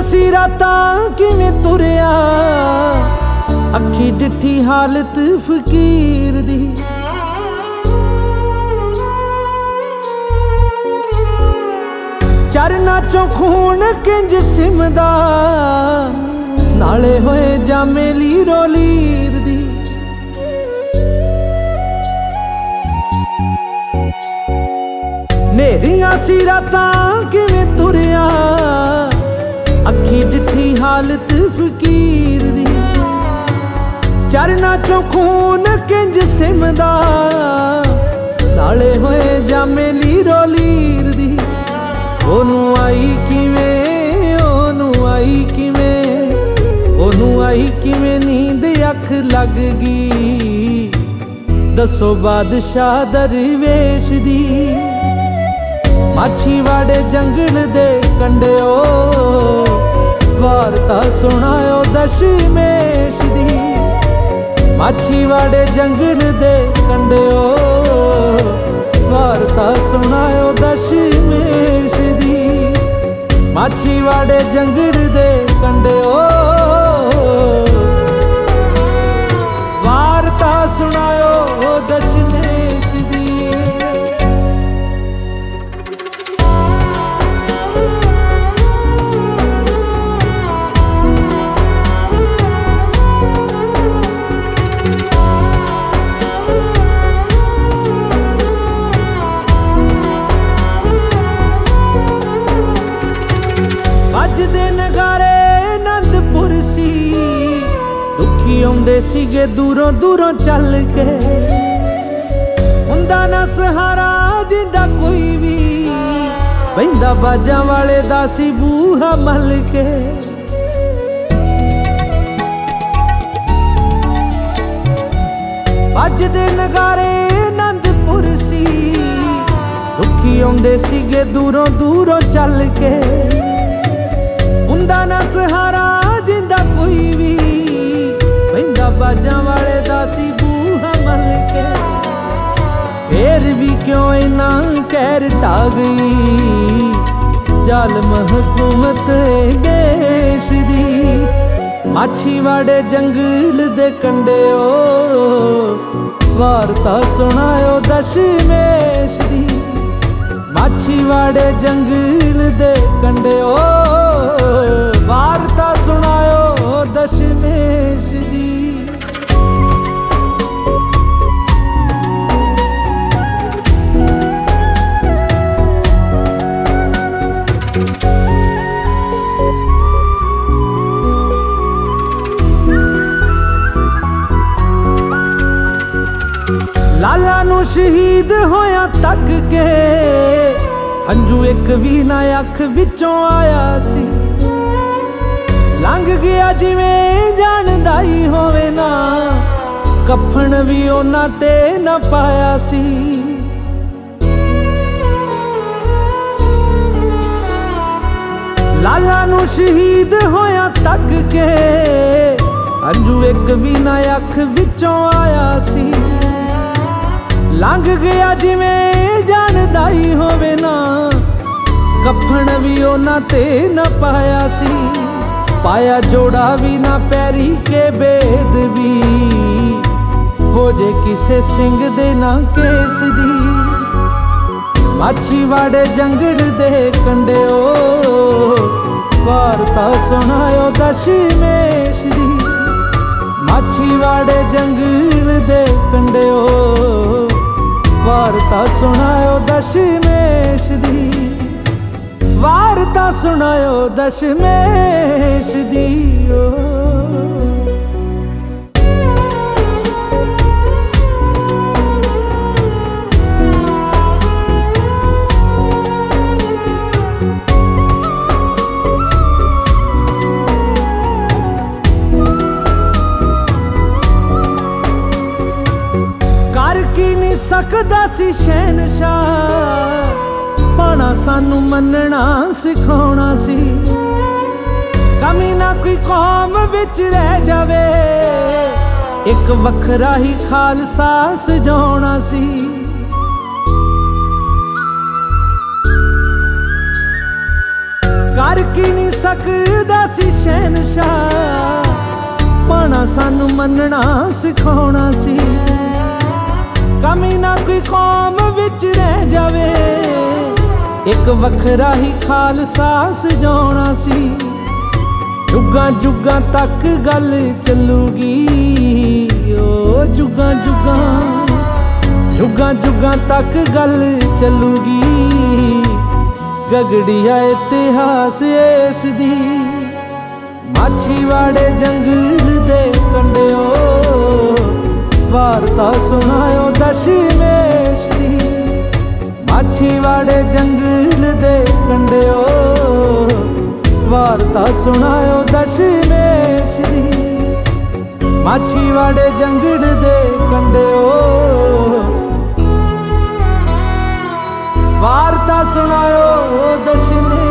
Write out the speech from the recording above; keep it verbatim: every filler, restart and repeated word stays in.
ਸੀ ਰਾਤਾਂ ਕਿਵੇਂ ਤੁਰਿਆ, ਅੱਖੀ ਡਿੱਠੀ ਹਾਲਤ ਫਕੀਰ ਦੀ। ਚਰਨਾਂ ਚੋਂ ਖੂਨ ਕਿੰਜ ਸਿਮਦਾ, ਨਾਲੇ ਹੋਏ ਜਾਮੇ ਲੀਰੋ ਲੀਰ ਦੀ। ਨੇਰੀਆਂ ਸੀ ਰਾਤਾਂ ਕਿਵੇਂ ਤੁਰਿਆ, ਅੱਖੀ ਡਿੱਠੀ ਹਾਲਤ ਫਕੀਰ ਦੀ। ਚਰਨਾਂ ਚੋਂ ਖੂਨ ਕਿੰਜ ਸਿਮਦਾ, ਨਾਲੇ ਹੋਏ ਜਾਮੇ ਲੀਰੋ ਲੀਰ ਦੀ। ਉਹਨੂੰ ਆਈ ਕਿਵੇਂ, ਉਹਨੂੰ ਆਈ ਕਿਵੇਂ, ਉਹਨੂੰ ਆਈ ਕਿਵੇਂ ਨੀਂਦ ਅੱਖ ਲੱਗ ਗਈ, ਦੱਸੋ ਬਾਦਸ਼ਾਹ ਦਰਵੇਸ਼ ਦੀ। ਮਾਛੀਵਾੜੇ ਜੰਗਲ ਦੇ ਕੰਢਿਓ, ਵਾਰਤਾ ਸੁਣਾਇਓ ਦਸ਼ਮੇਸ਼ ਦੀ। ਮਾਛੀਵਾੜੇ ਜੰਗਲ ਦੇ ਕੰਢਿਓ, ਵਾਰਤਾ ਸੁਣਾਇਓ ਦਸ਼ਮੇਸ਼ ਦੀ। ਮਾਛੀਵਾੜੇ ਜੰਗਲ ਦੇ ਕੰਢਿਓ, ਵਾਰਤਾ ਸੁਣਾਇਓ ਦਸ਼ਮੇਸ਼ ਦੀ। ਵੱਜਦੇ ਨਗਾਰੇ ਅਨੰਦਪੁਰ ਸੀ, ਦੁਖੀ ਆਉਂਦੇ ਸੀਗੇ ਦੂਰੋਂ ਦੂਰੋਂ ਚੱਲ ਕੇ। ਹੁੰਦਾ ਨਾ ਸਹਾਰਾ ਜਿੰਦਾ ਕੋਈ ਵੀ, ਬਹਿੰਦਾ ਬਾਜਾਂ ਵਾਲੇ ਦਾ ਸੀ ਬੂਹਾ ਮੱਲ ਕੇ। ਵੱਜਦੇ ਨਗਾਰੇ ਅਨੰਦਪੁਰ ਸੀ, ਦੁਖੀ ਆਉਂਦੇ ਸੀਗੇ ਦੂਰੋਂ ਦੂਰੋਂ ਚੱਲ ਕੇ। ਹੁੰਦਾ ਨਾ ਸਹਾਰਾ ਜਿੰਦਾ ਕੋਈ ਵੀ, ਬਹਿੰਦਾ ਬਾਜਾਂ ਵਾਲੇ ਦਾ ਸੀ ਬੂਹਾ ਮੱਲ ਕੇ। ਫੇਰ ਵੀ ਕਿਉਂ ਇੰਨਾ ਕਹਿਰ ਢਾ ਗਈ, ਜ਼ਾਲਮ ਹਕੂਮਤ ਦੇਸ਼ ਦੀ। ਮਾਛੀਵਾੜੇ ਜੰਗਲ ਦੇ ਕੰਢਿਓ, ਵਾਰਤਾ ਸੁਣਾਇਓ ਦਸ਼ਮੇਸ਼ ਦੀ। ਮਾਛੀਵਾੜੇ ਜੰਗਲ ਦੇ ਕੰਢਿਓ, ਵਾਰਤਾ ਸੁਣਾਇਓ ਦਸ਼ਮੇਸ਼ ਦੀ। ਲਾਲਾ ਨੂੰ ਸ਼ਹੀਦ ਹੋਇਆ ਤੱਕ ਕੇ, ਹੰਝੂ ਇੱਕ ਵੀ ਨਾ ਅੱਖ ਵਿੱਚੋਂ ਆਇਆ ਸੀ। ਲੰਘ ਗਿਆ ਜਿਵੇਂ ਜਾਣਦਾ ਹੀ ਹੋਵੇ ਨਾ, ਕਫਨ ਵੀ ਉਹਨਾਂ ਤੇ ਨਾ ਪਾਇਆ ਸੀ। ਲਾਲਾ ਨੂੰ ਸ਼ਹੀਦ ਹੋਇਆ ਤੱਕ ਕੇ, ਹੰਝੂ ਇੱਕ ਵੀ ਨਾ ਅੱਖ ਵਿੱਚੋਂ ਆਇਆ ਸੀ। ਲੰਘ ਗਿਆ ਜਿਵੇਂ ਜਾਣਦਾ ਹੀ ਹੋਵੇ ਨਾ, ਕਫਨ ਵੀ ਉਹਨਾਂ ਤੇ ਨਾ ਪਾਇਆ ਸੀ। ਪਾਇਆ ਜੋੜਾ ਵੀ ਨਾ ਪੈਰੀ ਕੇ ਬੇਦ ਵੀ, ਹੋ ਜੇ ਕਿਸੇ ਸਿੰਘ ਦੇ ਨਾ ਕੇਸ ਦੀ। ਮਾਛੀਵਾੜੇ ਜੰਗਲ ਦੇ ਕੰਢਿਓ, ਵਾਰਤਾ ਸੁਣਾਇਓ ਦਸ਼ਮੇਸ਼ ਦੀ। ਮਾਛੀਵਾੜੇ ਜੰਗਲ ਦੇ ਕੰਢਿਓ, ਵਾਰਤਾ ਸੁਣਾਇਓ ਦਸ਼ਮੇਸ਼ ਦੀ। ਵਾਰਤਾ ਸੁਣਾਇਓ ਦਸ਼ਮੇਸ਼ ਦੀ। ਕਰ ਕੀ ਨਹੀਂ ਸਕਦਾ ਸੀ ਸ਼ਹਿਨਸ਼ਾਹ, ਪਾਣਾ ਸਾਨੂੰ ਮੰਨਣਾ ਸਿਖਾਉਣਾ ਸੀ। ਕਮੀ ਨਾ ਕੋਈ ਕੌਮ ਵਿੱਚ ਰਹਿ ਜਾਵੇ, ਇੱਕ ਵੱਖਰਾ ਹੀ ਖਾਲਸਾ ਸਜਾਉਣਾ ਸੀ। ਕਰ ਕੀ ਨਹੀਂ ਸਕਦਾ ਸੀ ਸ਼ਹਿਨਸ਼ਾਹ, ਪਾਣਾ ਸਾਨੂੰ ਮੰਨਣਾ ਸਿਖਾਉਣਾ ਸੀ। ਕਮੀ ਨਾ ਕੋਈ ਕੌਮ ਵਿੱਚ ਰਹਿ ਜਾਵੇ, ਇੱਕ ਵੱਖਰਾ ਹੀ ਖਾਲਸਾ ਸਜਾਉਣਾ ਸੀ। ਜੁਗਾਂ ਜੁਗਾਂ ਤੱਕ ਗੱਲ ਚੱਲੂਗੀ, ਓ ਜੁਗਾਂ ਜੁਗਾਂ ਜੁਗਾਂ ਜੁਗਾਂ ਤੱਕ ਗੱਲ ਚੱਲੂਗੀ। ਗਗੜੀਆ ਇਤਿਹਾਸ ਇਸ ਦੀ, ਮਾਛੀਵਾੜੇ ਜੰਗਲ ਦੇ ਕੰਢਿਓ, ਵਾਰਤਾ ਸੁਣਾਇਓ ਦਸ਼ਮੇਸ਼ ਦੀ। ਮਾਛੀਵਾੜੇ ਜੰਗਲ ਦੇ ਕੰਢਿਓ, ਵਾਰਤਾ ਸੁਣਾਇਓ ਦਸ਼ਮੇਸ਼ ਦੀ। ਮਾਛੀਵਾੜੇ ਜੰਗਲ ਦੇ ਕੰਢਿਓ, ਵਾਰਤਾ ਸੁਣਾਇਓ ਦਸ਼ਮੇਸ਼।